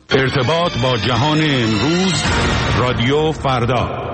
ارتباط با جهان امروز، رادیو فردا.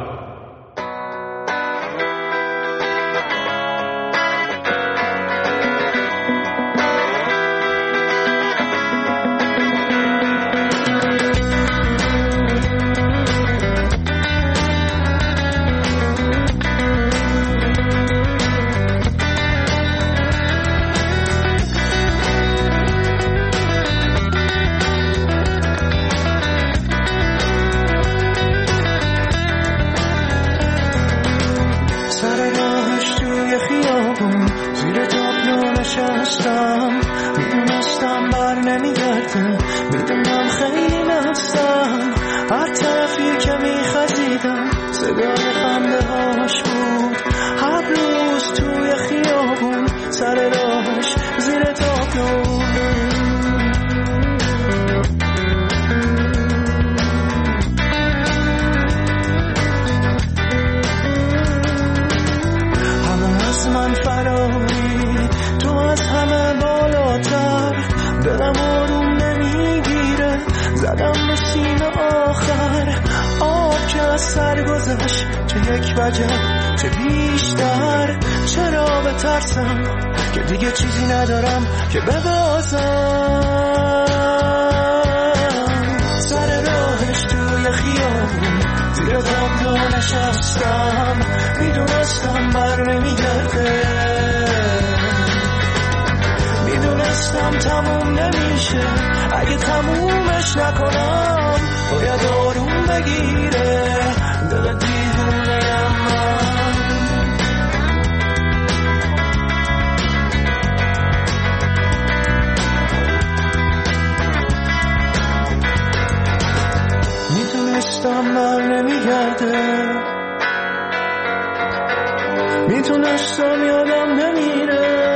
میتونستم یادم نمیره،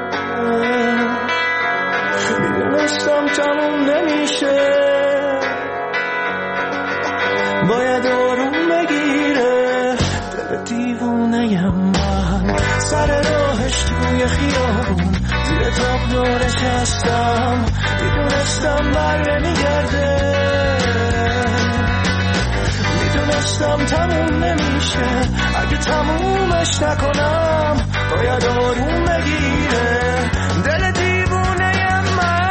میدونستم تموم نمیشه، باید آروم بگیره دل دیوونه‌ام من. سر راهش توی خیابون زیر تابلو نشستم، میدونستم بر نمیگرده، میدونستم تموم نمیشه، اگه تمومش نکنم باید آروم بگیره دل دیوونه‌ام من.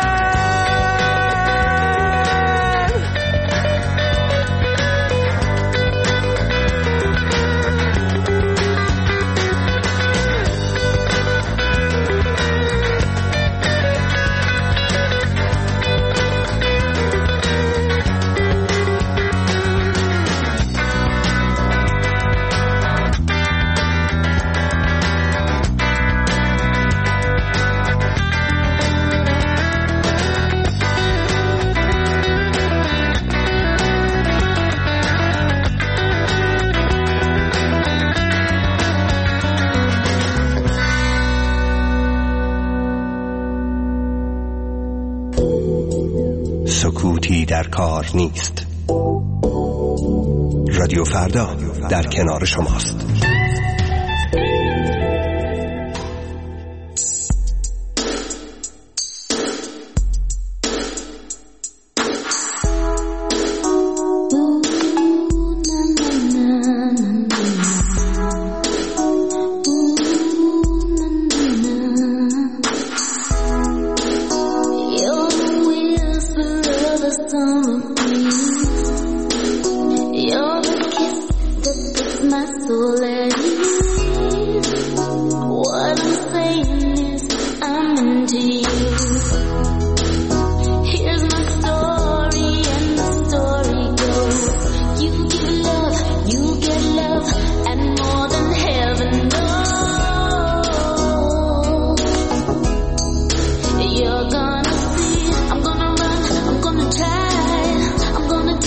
سکوتی در کار نیست. رادیو فردا در کنار شماست. You're gonna see, I'm gonna run, I'm gonna try, I'm gonna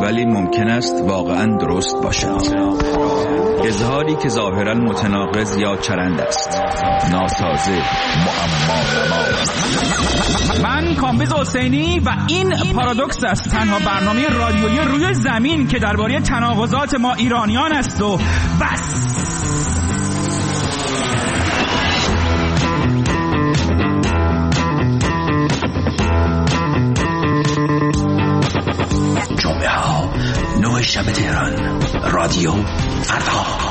ولی ممکن است واقعا درست باشد. اظهاری که ظاهرا متناقض یا چرند است، ناسازه، معما. من کامبیز حسینی و این پارادوکس است، تنها برنامه رادیویی روی زمین که درباره تناقضات ما ایرانیان است و بس. جمعه ها 9 شب تهران، رادیو فردا.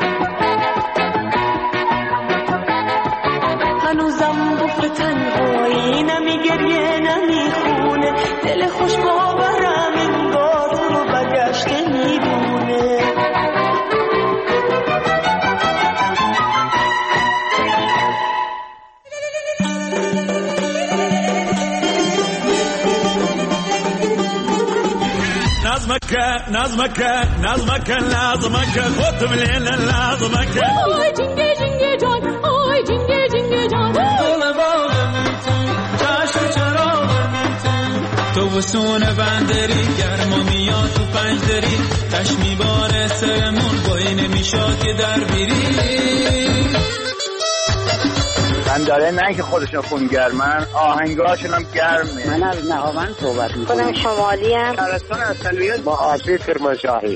هنوزم بفر تنهایی دل خوش باورم انگار تو رو برگشته میدونه. نظمك خط مليل لازمك آی جنگه جنگه جان آی جنگه جنگه جان دل باغم چشم چراغم تو وسون بندری گرما میاد تو پنجدری تش میباره سرمون بایی نمیشا که در بیری داره نه که خودشون خونگرمن آهنگاشون هم گرمه. من از نهاوند صحبت میکنم. خودم شمالی ام. شهرستان اصلیت با آبی کرمانشاهی.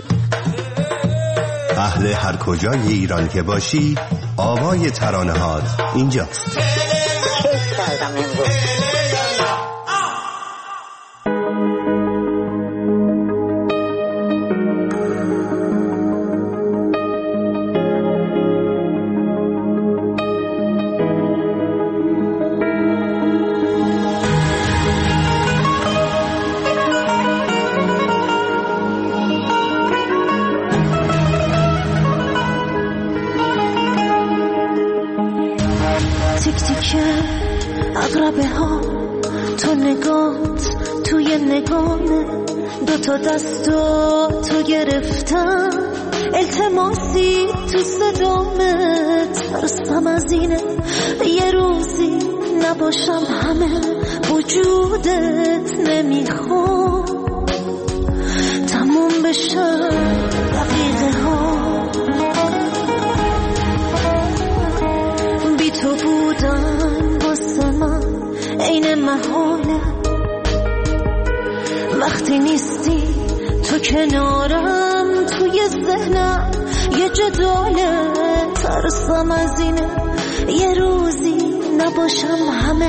اهل هر کجای ایران که باشی آوای ترانه‌هات اینجاست. کیف کردم امروز. اقربه ها تو نگات توی نگامه دوتا دستو تو گرفتم التماسی تو صدامت ترسم از اینه یه روزی نباشم همه وجودت نمیخوام تموم بشه دقیقه ها بی تو بودن واسه من عین محاله وقتی نیستی تو کنارم توی ذهنم یه جداله ترسم از اینه یه روزی نباشم همه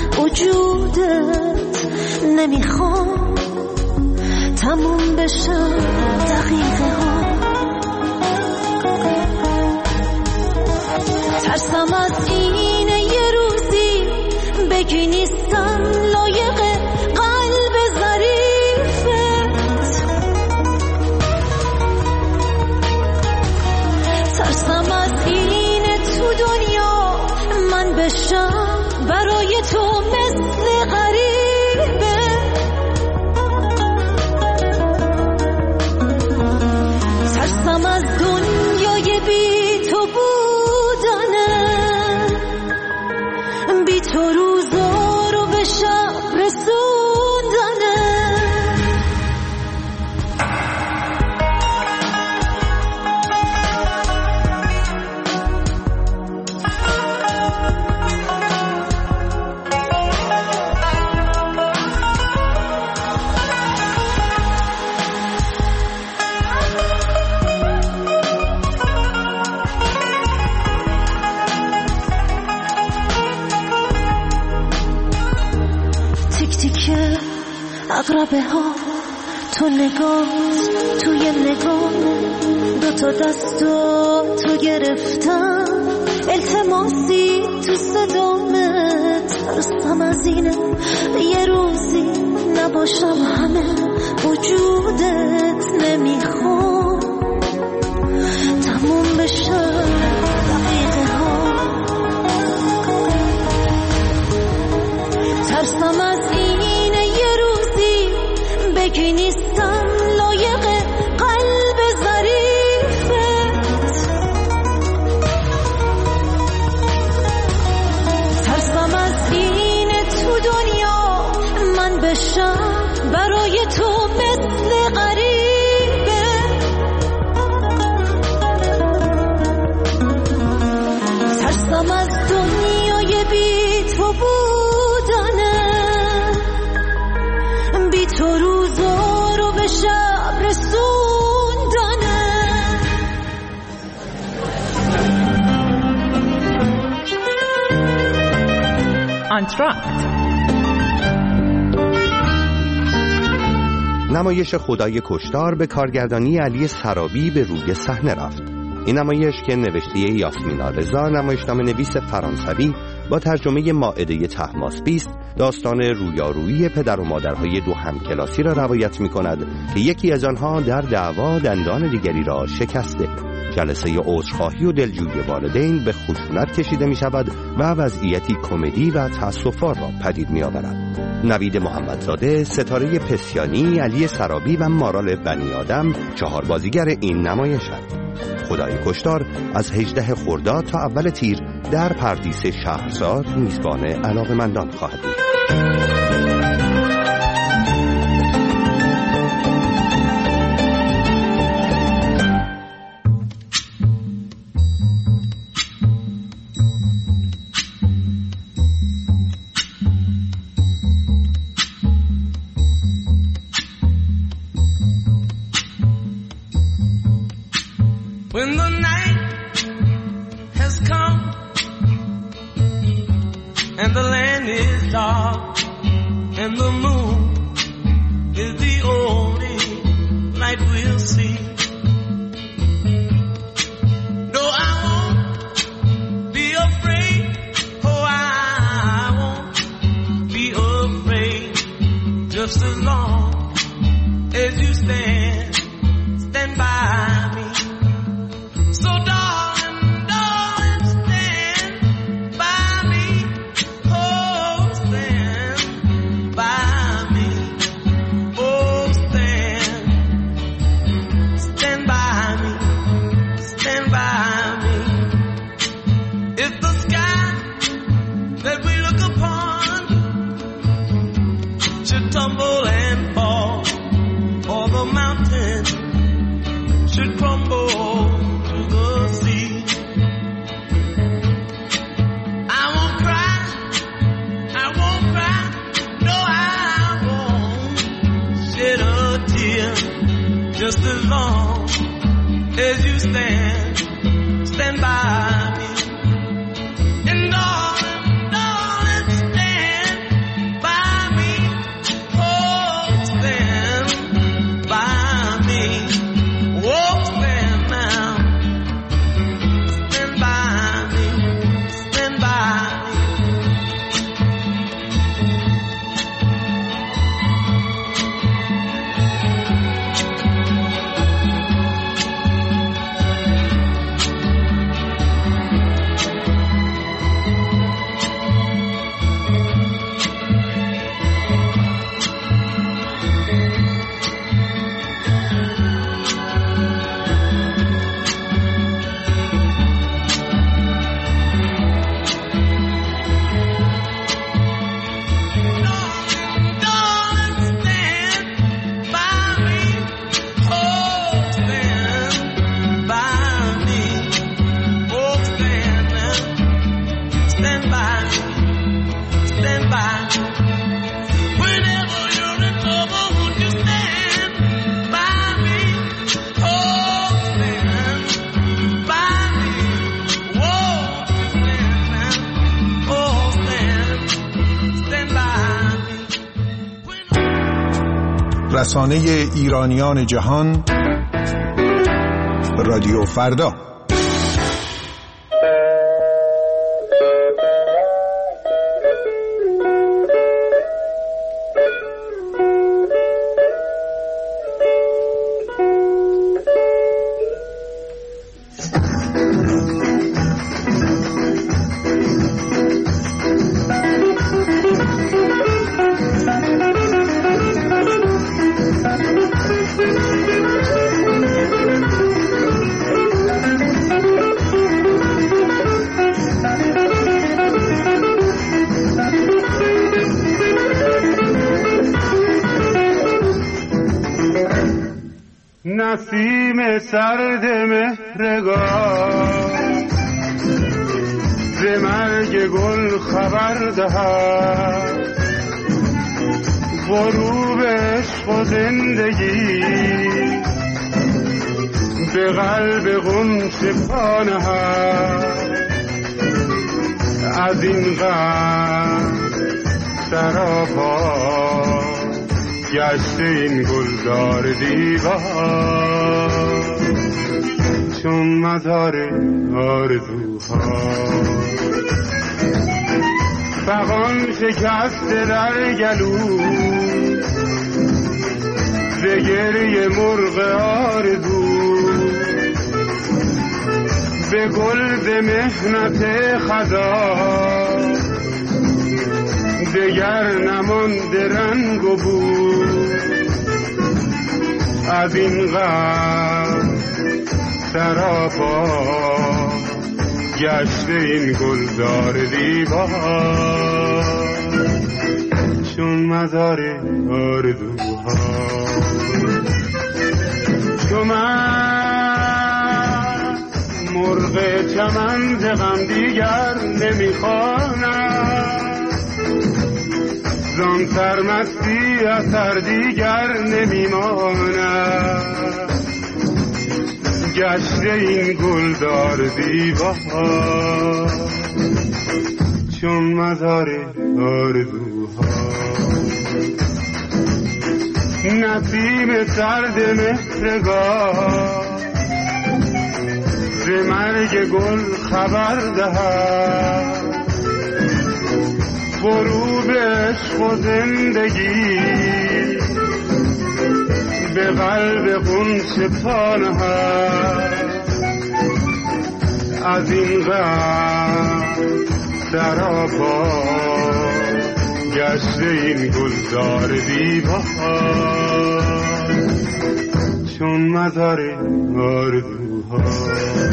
وجودت نمیخوام تموم بشم دقیقه ها ترسم از اینه یه روزی بگی نیستم لایق قلب ظریفت ترسم از اینه تو دنیا من بشم برای تو مثل غریبه ترسم از دنیای بی تو بودنه بی تو روزا رو به شب رسوندنه اقربه ها تو نگات توی نگاه دوتا دستو تو گرفتم التماسی تو صدامت ترسم از اینه یه روزی نباشم همه وجودت نمیخوام تموم بشه دقیقه ها ترسم از اینه یه روزی بگی نیستم لایق قلب ظریفت ترسم از اینه تو دنیا من بشم برای تو مثل غریبه ترسم از دنیای بی تو بودنه بی تو روزا رو به شب رسوندنه آنتراکت نمایش خدای کشتار به کارگردانی علی سرابی به روی صحنه رفت. این نمایش که نوشته یاسمینا رضا، نمایشنامه نویس فرانسوی با ترجمه مائده طهماسبی است داستان رویارویی پدر و مادرهای دو همکلاسی را روایت می‌کند که یکی از آنها در دعوا دندان دیگری را شکسته. جلسه عذرخواهی و دلجویی والدین به خشونت کشیده می شود و وضعیتی کمدی و تأسف‌آور را پدید می آورد. نوید محمدزاده، ستاره پسیانی، علی سرابی و مارال بنی آدم 4 بازیگر این نمایشند. خدای کشتار از 18 خرداد تا اول تیر در پردیس شهرزاد میزبان علاقه‌مندان خواهد بود. When the night has come and the land is dark and the moon is the only light we'll see. No, I won't be afraid. Oh, I won't be afraid. Just as long as you stand by me. So darling, darling, stand by me. Oh, stand by me. Oh, stand by me. Stand by me. If the sky that we look upon should tumble and fall, or the mountain should crumble to the sea, I won't cry, no, I won't shed a tear, just as long as you stand by me. And darling, darling, stand by me. Oh, stand by me. Oh, stand now. Stand by me. Stand by me. رسانه ایرانیان جهان، رادیو فردا. نسیم سرد مهرگان ز مرگ گل خبر دهد، غروب عشق و زندگی به قلب غنچه پا نهد. از این غم سراپا گشته این گلزار دیوار، چون مزار آرزوها. فغان شکسته در گلو ز گریه مرغ آرزو به گل ز محنت خزان دگر نمانده رنگ و بو از این غم سراپا گشته این گلزار دیوار چون مزار آرزوها چون من مرغ چمن ز غم دیگر نمیخوانم زان سرمستی اثر دیگر نمیماند گشته این گلدار دیوار چون مزار آرزوها نسیم سرد مهرگاه ز مرگ گل خبر دهد غروب عشق و زندگی به قلب غنچه پا نهد از این غم سراپا گشته این گلزار دیوار چون مزار آرزوها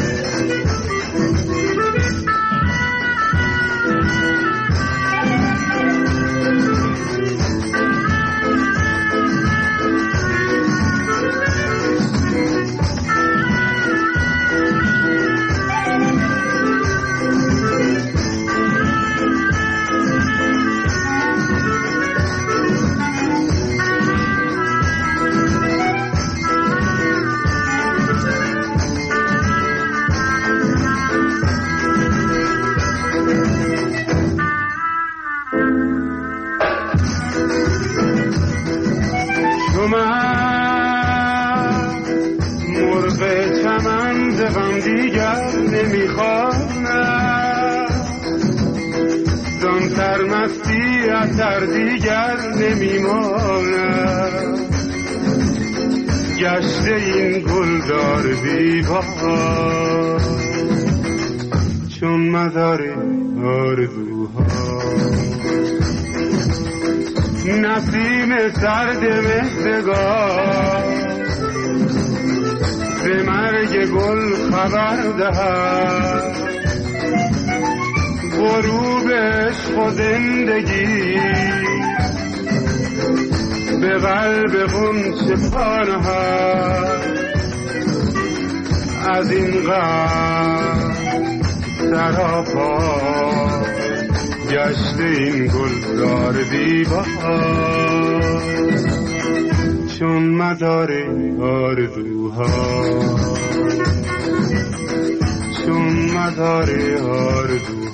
اثر دیگر نمیماند گشته این گلدار دیوار چون مزار آرزوها نسیم سرد مهرگاه ز مرگ گل خبر دهد غروب عشق و زندگی به قلب غنچه پا نهد از این غم سراپا گشته این گلزار دیوار چون مزار آرزوها چون مزار آرزوها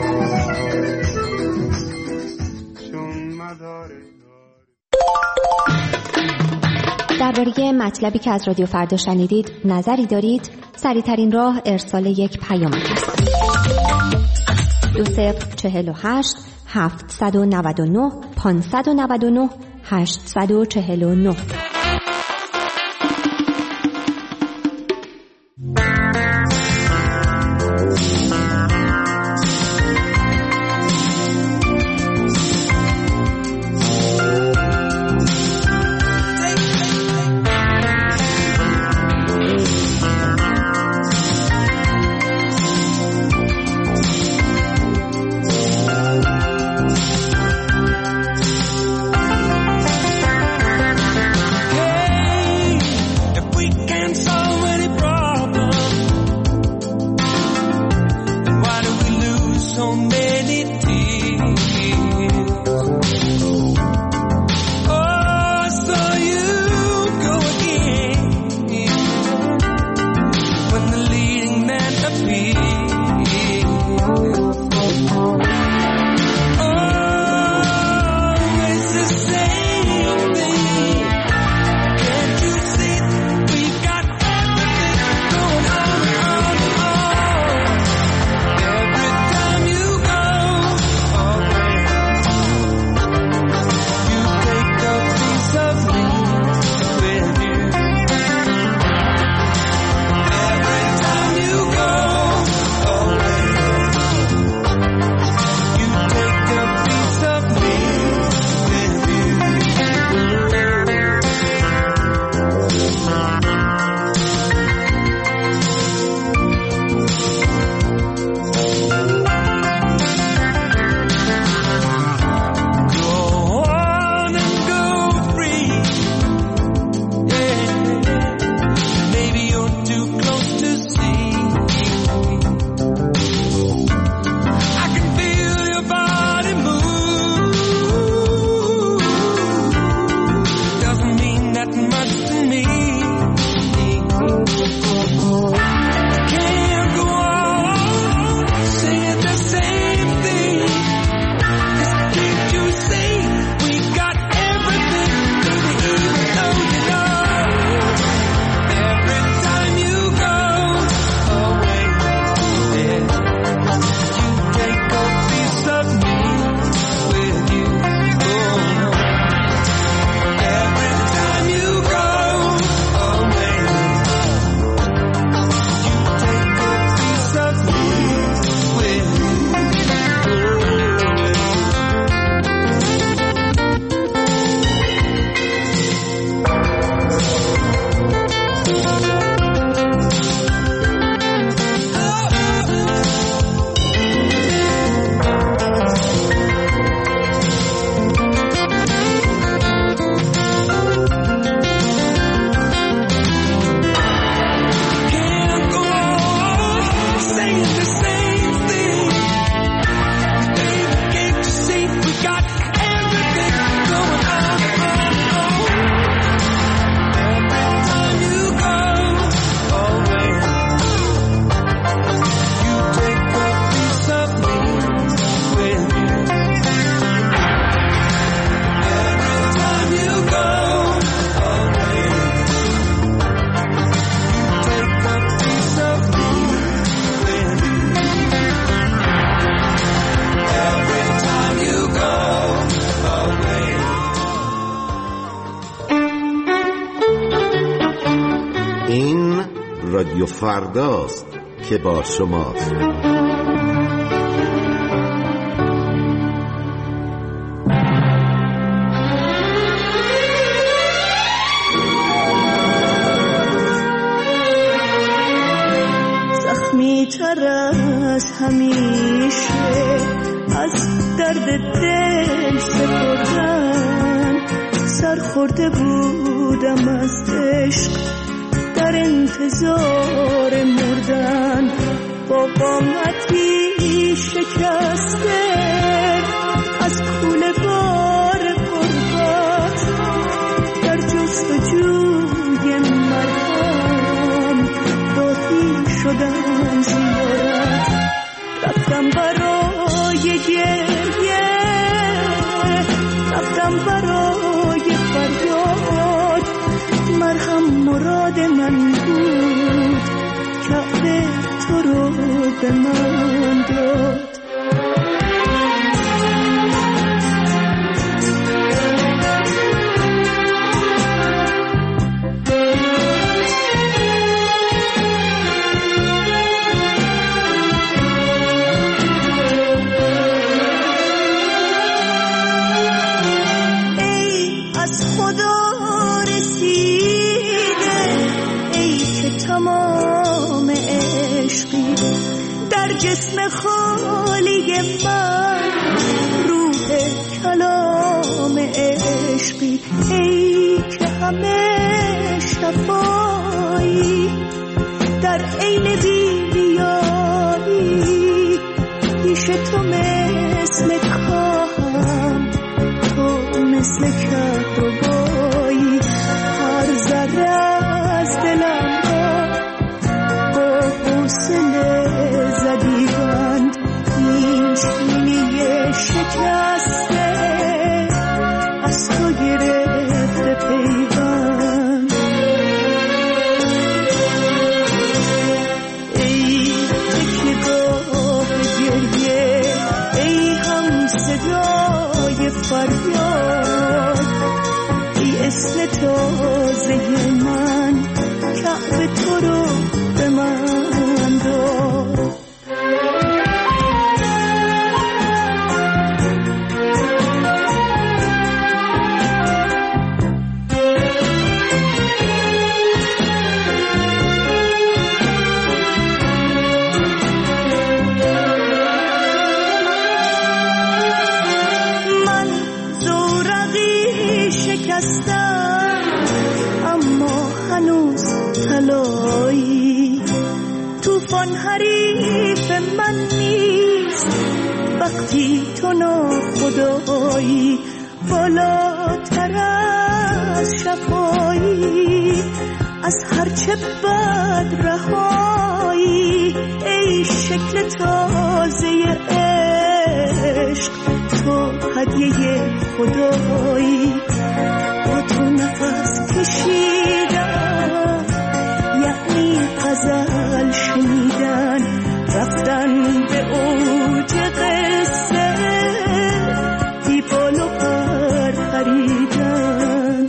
درباره مطلبی که از رادیو فردا شنیدید نظری دارید؟ سریع‌ترین راه ارسال یک پیام است. 2048 799 599 849. رادیو فرداست که با شماست. زخمی تر از همیشه از درد دل سپردن، سرخورده بودم از عشق در انتظار مردن، با قامتی شکسته از کوله بار غربت در جستجوی مرهم دادی شدم زیارت، رفتم برای گریه، رفتم برای فریاد، مرهم مراد من بود، کعبه تو رو به من داد. جسم خالی من روح کلام عشقی، ای که همه شفایی در عین بی‌ریایی، پیش تو مثل کاهم، تو مثل کهربایی، هر ذره از دلم را با حوصله زدیدند، این چینی شکسته از تو گرفته پیوند. ای تکیه‌گاه گریه، ای هم صدای فریاد، ای اسم تازه من، کعبه تو رو به من داد. طوفان حریف من نیست وقتی تو ناخدایی، بالاتر از شفایی، از هرچه بد رهایی، ای شکل تازه عشق، تو هدیه خدایی، با تو نفس کشیدن یعنی غزل شنیدن، رفتن به اوج قصه، بی بال و پر پریدن.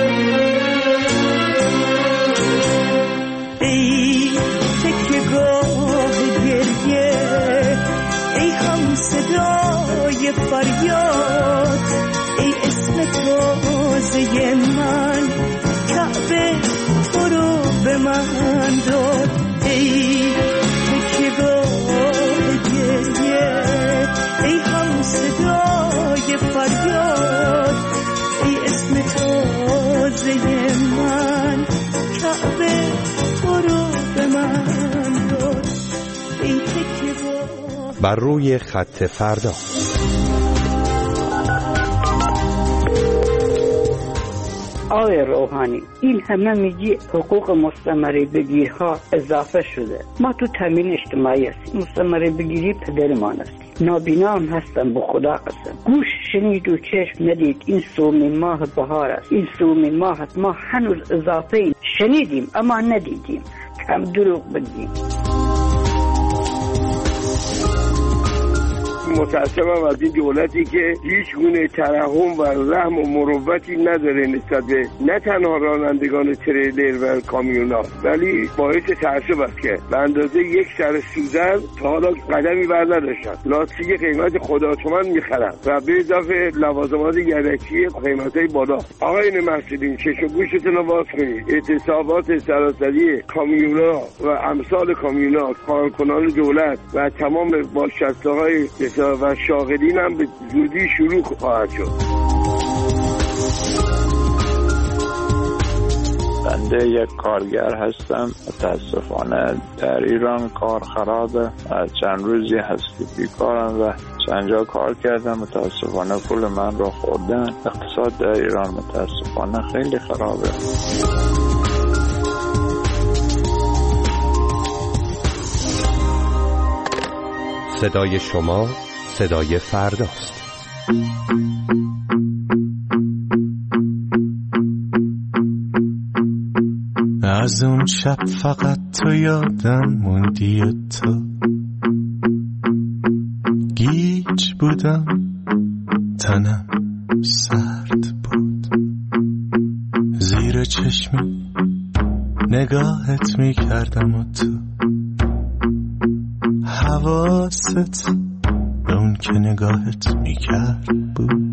ای تکیه‌گاه گریه، ای هم صدای فریاد، ای اسم تازه من، کعبه تو رو به من داد. ای تکیه‌گاه گریه، ای هم صدای فریاد، ای اسم تازه من، کعبه تو رو به من داد. ای تکیه‌گاه بر روی خط فردا. آقای روحانی، این همه میگی حقوق مستمره بگیرها اضافه شده. ما تو تامین اجتماعی هستیم، مستمره بگیری پدرمان است. نابینا هم هستم به خدا قسم. گوش شنید و چشم ندید. این سومین ماه بهار است. این سومین ماه است. ما هنوز اضافه شنیدیم اما ندیدیم. کم دروغ بگیم. متاسفم از این دولتی که هیچ گونه ترحم و رحم و مروتی نداره نسبت به نه تنها رانندگان تریلر و کامیونا، ولی باعث تعصب است که به اندازه یک سر سوزن تا حالا قدمی بر نداشتن. لاستیک قیمت خدا تومن میخرن و به اضافه لوازمات یدکی قیمتای بالا. آقایون محصولین چشم گوشتون رو باز کنید. اعتصابات سراسری کامیونا و امثال کامیونا، کارکنان دولت و تمام بازنشسته‌های و شاغلین هم به زودی شروع خواهد شد. بنده یک کارگر هستم. متاسفانه در ایران کار خرابه. چند روزی هست که بیکارم و چند جا کار کردم. متاسفانه پول من رو خوردن. اقتصاد در ایران متاسفانه خیلی خرابه. صدای شما صدای فرداست. از اون شب فقط تو یادم موندی و تو گیج بودم، تنم سرد بود، زیر چشمی نگاهت میکردم و تو حواست به اون که نگاهت میکرد بود.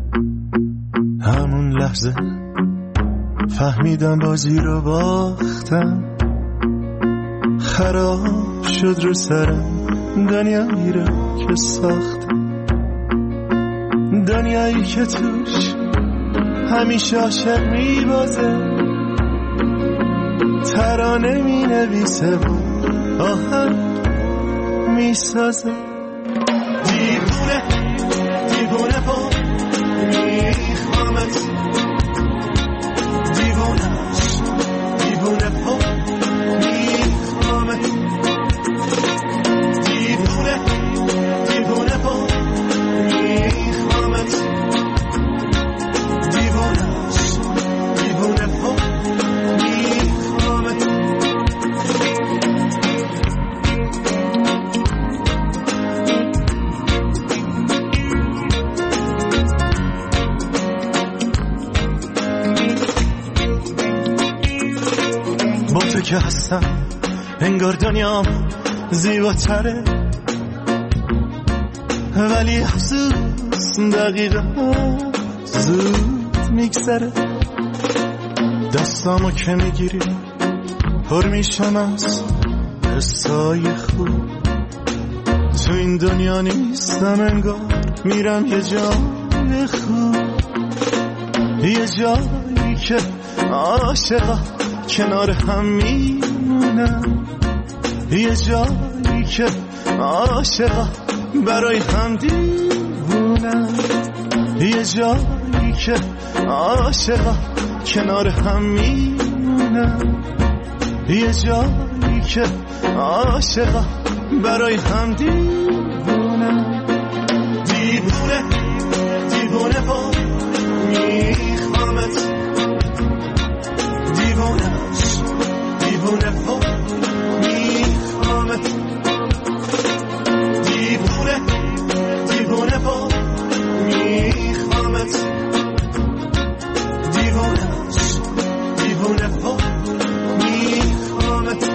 همون لحظه فهمیدم بازی رو باختم، خراب شد رو سرم دنیایی رو که ساختم، دنیایی که توش همیشه عاشق میبازه، ترانه مینویسه و آهنگ میسازه. دیوونه دیوونه پا میخوامت، دیوونه پا میخوامت، دیوونه دیوونه پا میخوامت، دیوونه پا میخوامت. با تو که هستم انگار دنیام زیباتره، ولی افسوس دقیقه زود میگذره. دستامو که میگیری پر میشم از حسای خوب، تو این دنیا نیستم انگار میرم یه جای خوب، یه جایی که عاشقا کنار هم میمونم، یه جایی که عاشقا برای هم دیوونم، یه جایی که عاشقا کنار هم میمونم، یه جایی که عاشقا برای هم دیوونم. دیوونه دیوونه با میخوامت، دیوونه دیوونه پا میخوامت، دیوونه دیوونه پا میخوامت، دیوونه دیوونه پا میخوامت،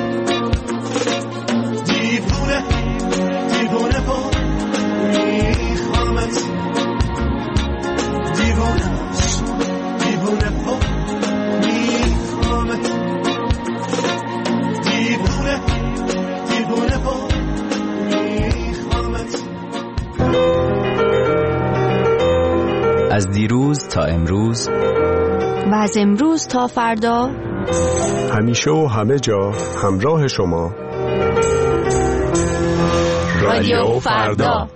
دیوونه دیوونه پا میخوامت، دیوونه دیوونه پا میخوامت، دیوونه دیوونه پا میخوامت. از دیروز تا امروز و از امروز تا فردا، همیشه و همه جا همراه شما رادیو فردا.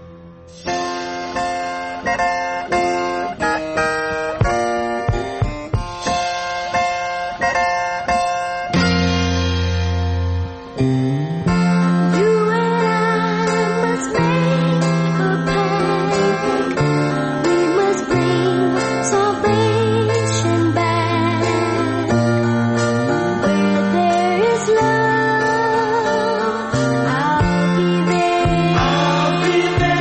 I'll be there.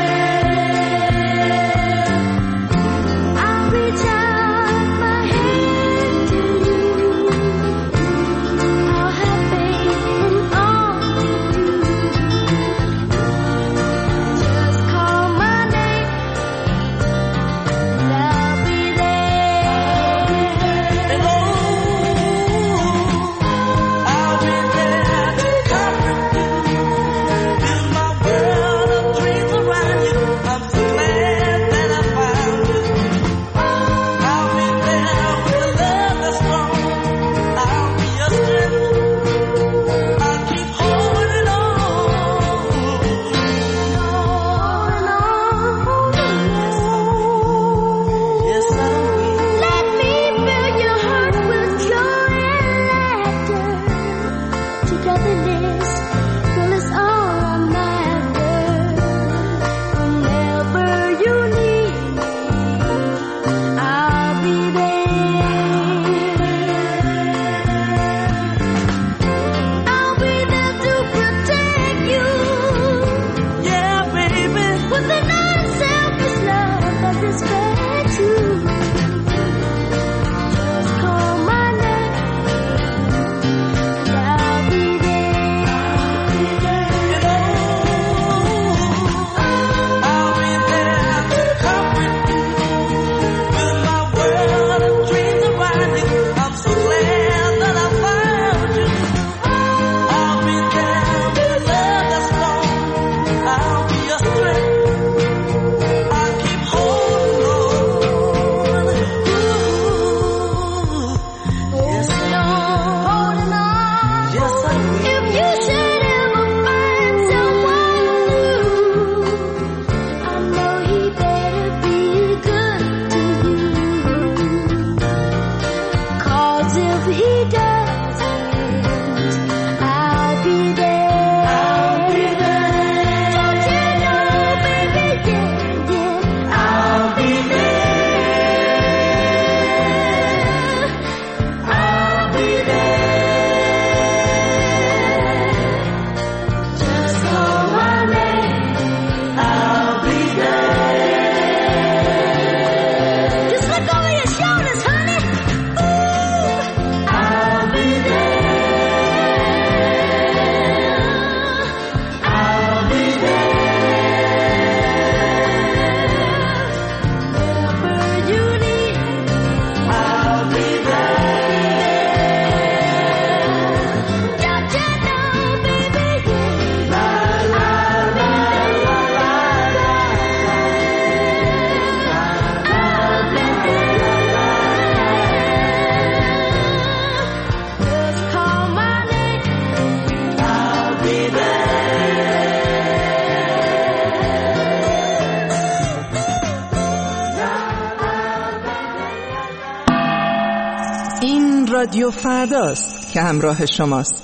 این رادیو فرداست که همراه شماست.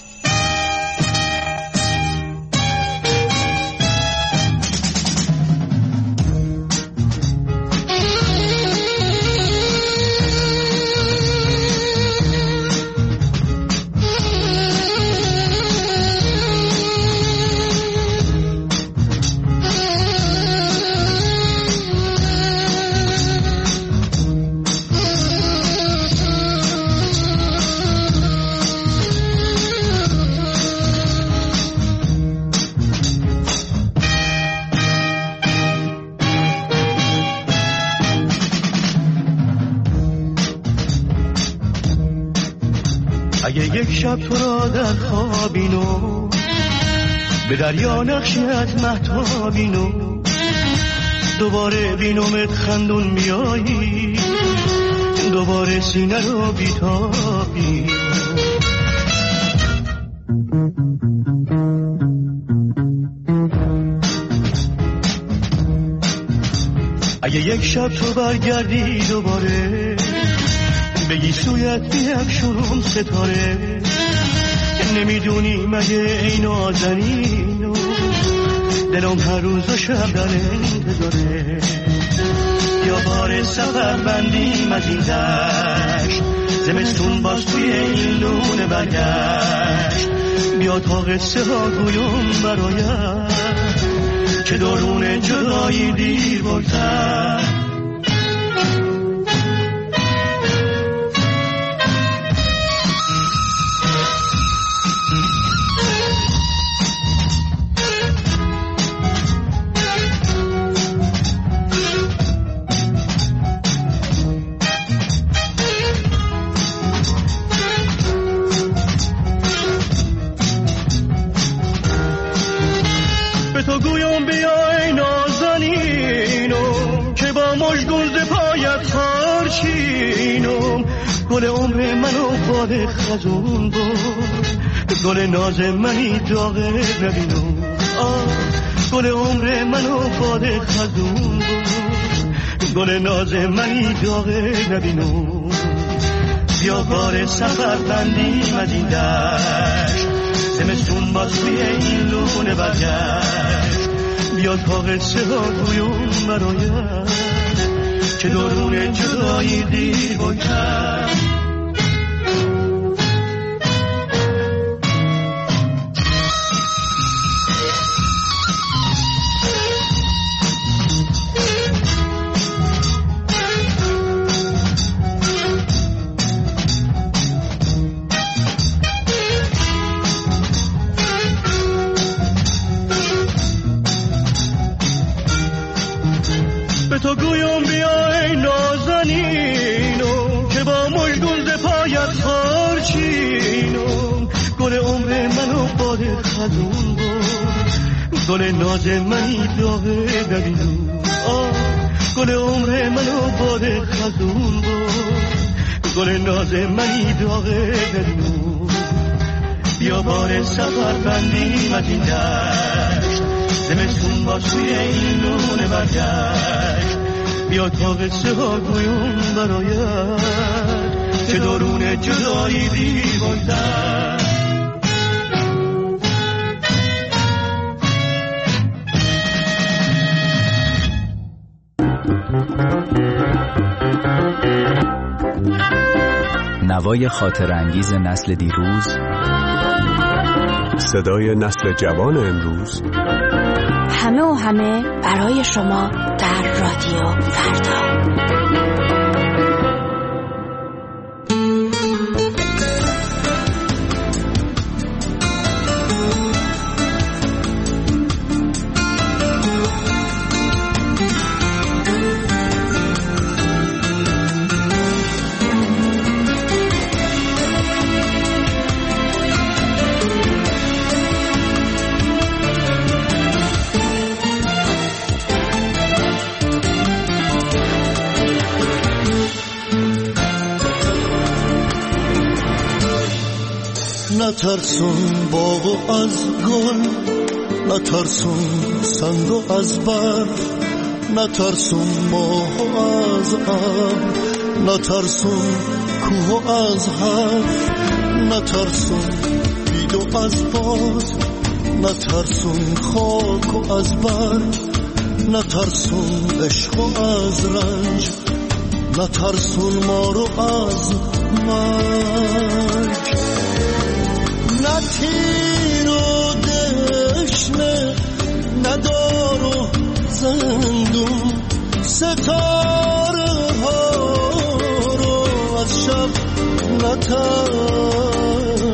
اگه یک شب تو را در خوابینو به دریا نقشیت مهتابینو دوباره بینومت خندون بیایی دوباره سینه رو بیتابی اگه یک شب تو برگردی دوباره بگی سویت بیفشونم ستاره نمیدونی مگه این نازنینو دلم هر روز و شب در انتظاره یا بار سفر بندیم از این دشت زمستون باز توی این لونه برگشت بیا تا قصه ها گویم برایم که درون جدایی دیر بردن تو گویم بیای نازنینم که با مژگون ز پایت خارچینم گل عمر منو باد خزون بود گل ناز منی داغه نبینم گل عمر منو باد خزون بود گل ناز منی داغه نبینم بیا بار سفر بندیم از این دشت زمستون باز توی این لونه برگشت بیا تا قصه ها گویم برایم که درون جدایی دیر بایدم تو گویم بیای نازنینم که با مژگون ز پایت خارچینم گل عمر منو باد خزون بود گل ناز منی داغه نبینم گل عمر منو باد خزون بود گل ناز منی داغه نبینم بیا بار سفر بندیم از این دشت زمستون باز توی این لونه برگشت بیا تا قصه ها گویم برایت که درون جدایی دیر بایدم نوای خاطر انگیز نسل دیروز، صدای نسل جوان امروز، همه و همه برای شما در رادیو فردا. نترسون باغ از گل، نترسون سنگ از برف، نترسون ماه از ابر، نترسون کوه از حرف، نترسون بید و از باد، نترسون خاک و از برگ، نترسون عشق و از رنج، نترسون ما رو از مرگ. نه تیر و دشنه، ندار و زندون، ستاره ها رو از شب نترسون.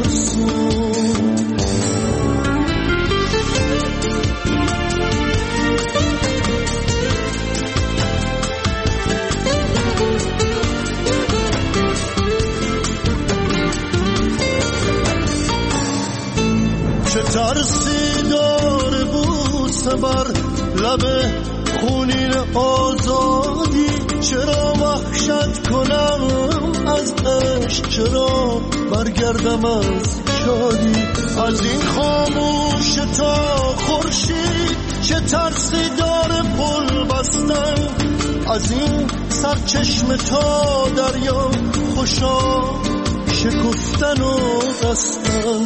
چه ترسی داره بوسه بر لب خونین آزادی، چرا وحشت کنم از عشق، چرا برگردم از شادی. از این خاموش تا خورشید چه ترسی داره پل بستن، از این سرچشمه تا دریا خوشا شکفتن و بستن.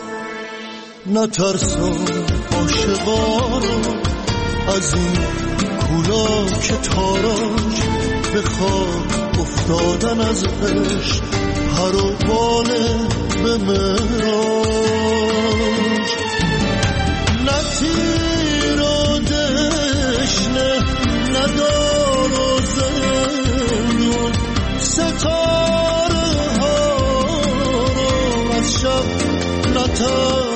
نترسم عاشقا رو از این کولا که تاراج، به خاک افتادن از عشق هر و باله به معراج. نه تیر و دشنه، ندار و زندون، ستاره ها رو از شب نترسون.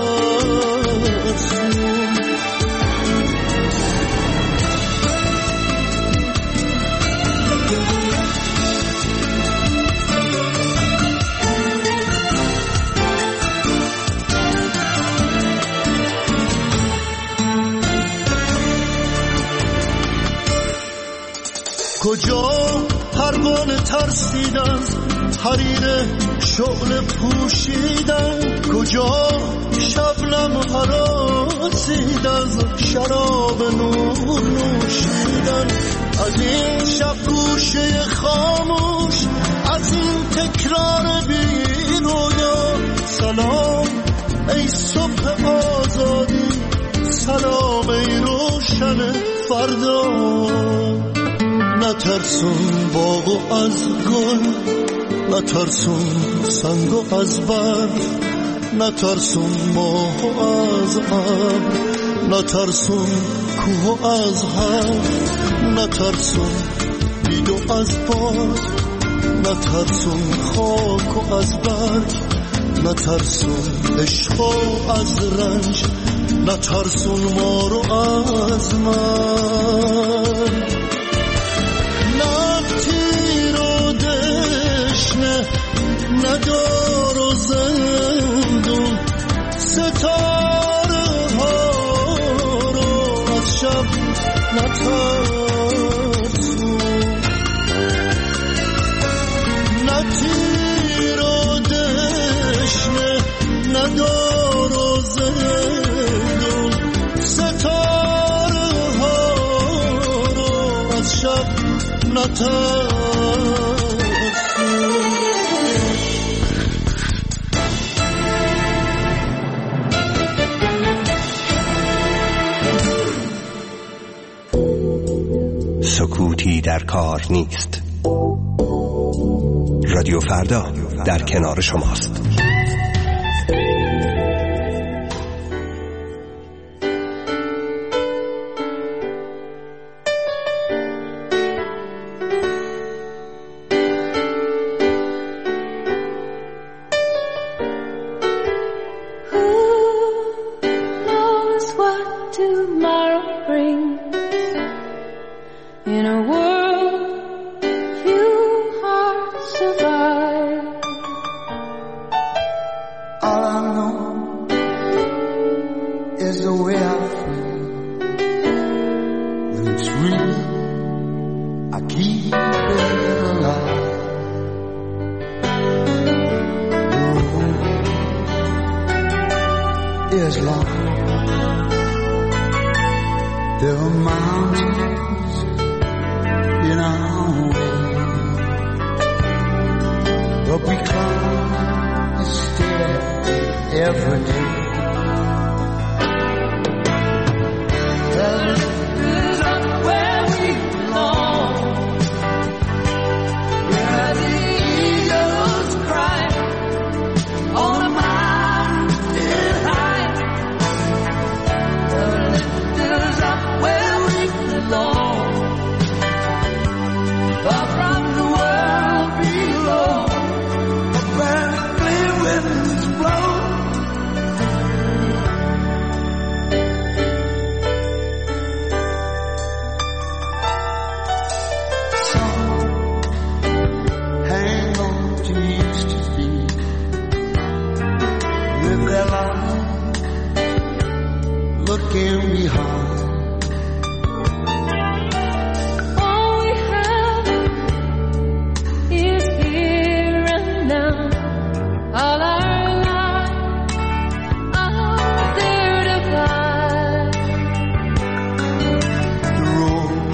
کجا پروانه ترسید از حریر شعله پوشیدن، کجا شبنم هراسید از شراب نور نوشیدن. از این شب گوشه خاموش، از این تکرار بی رویا، سلام ای صبح آزادی، سلام ای روشن فردا. نترسون باغ و از گل، نترسون سنگ و از برف، نترسون ماه و از ابر، نترسون کوه و از حرف، نترسون بید و از باد، نترسون خاک و از برگ، نترسون عشق و از رنج، نترسون ما رو از مرگ. ندار و زندون، ستاره ها رو از شب نترسون. نه تیر و دشنه، ندار و زندون، ستاره ها رو از شب نترسون. سکوتی در کار نیست. رادیو فردا در کنار شماست. but we climb the stair every day. The lift is up where we belong, where the eagles cry on a mountain high. The lift is up where we belong, far from the world below, where clear winds blow. Looking behind, all we have is here and now. All our lives are there to guide. The road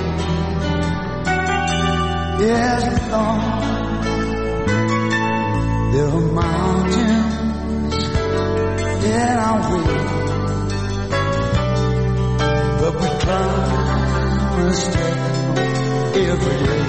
is long. There are mountains in our way, but we climb a step every day.